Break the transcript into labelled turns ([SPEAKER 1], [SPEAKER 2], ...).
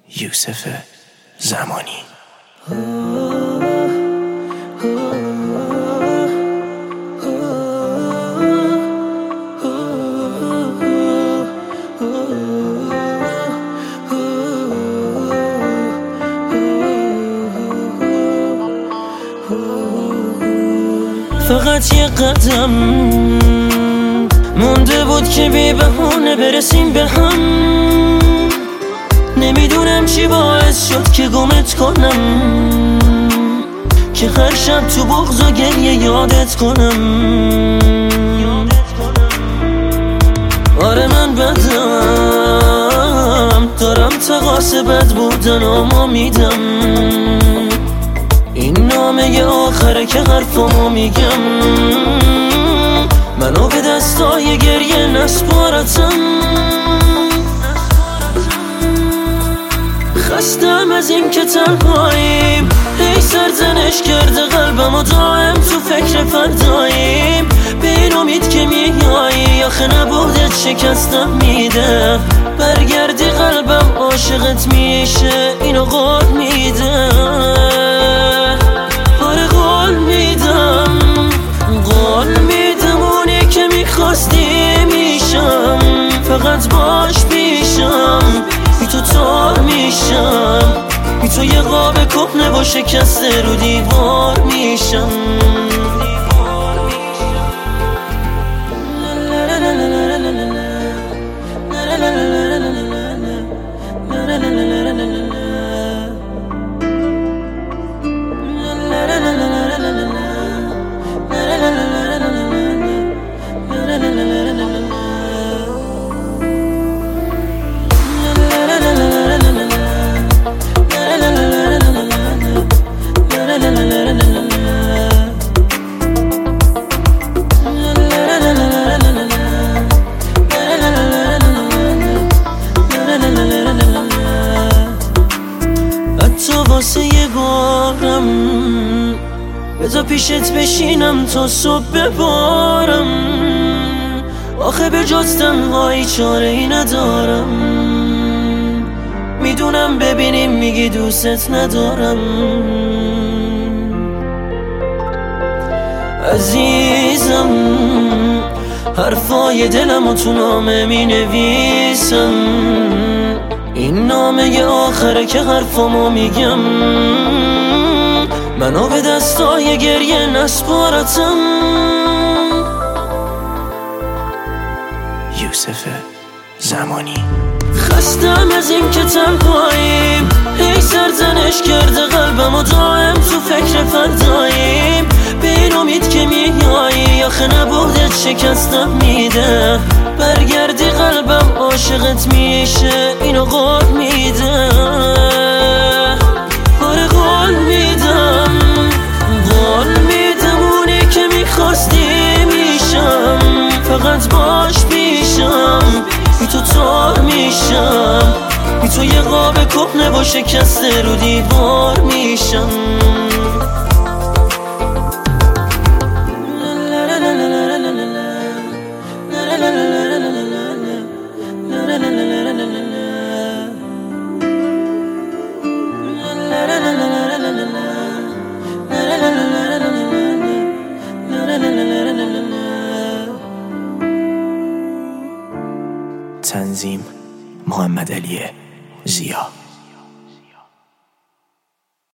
[SPEAKER 1] یوسف زمانی.
[SPEAKER 2] فقط یه قدم مونده بود که بی بهونه برسیم به هم. نمیدونم چی باعث شد که گمت کنم، که هر شب تو بغض و گریه یادت کنم. آره من بدم، دارم تقاص بد بودن اما میدم. این نامه آخره که حرفامو میگم. منو به دستای گریه نسپارتم. خستم از این که تنهاییم، هی سرزنش کرده قلبم و دائم تو فکر فرداییم. به این امید که میایی، آخه نبودت شکستم میده. برگردی قلبم عاشقت میشه، اینو قول میده. آره قول میدم، قول میدم اونی که میخواستی میشم. فقط باش پیشم، بی تو تار میشم. بی تو یه قاب کهنه و شکسته رو دیوار میشم. تو واسه یه بارم بذار پیشت بشینم تا صبح ببارم. آخه به جز تنهایی چاره ای ندارم. میدونم ببینیم میگی دوستت ندارم. عزیزم حرفای دلم و تو نامه می نویسم. این نامه آخره که حرفامو میگم. منو به دستای گریه نسپارتم.
[SPEAKER 1] یوسف زمانی.
[SPEAKER 2] خستم از این که تنهاییم، هی سرزنش کرده قلبم و دائم تو فکر فرداییم. به این امید که میایی، آخه نبودت شکستم میده. برگردی قلبم عاشقت میشه، اینو قول میده. آره قول میدم، قول میدم اونی که میخواستی میشم. فقط باش پیشم، بی تو تار میشم. بی تو یه قاب کهنه و شکسته رو دیوار میشم.
[SPEAKER 1] تنظیم محمد علی ضیا.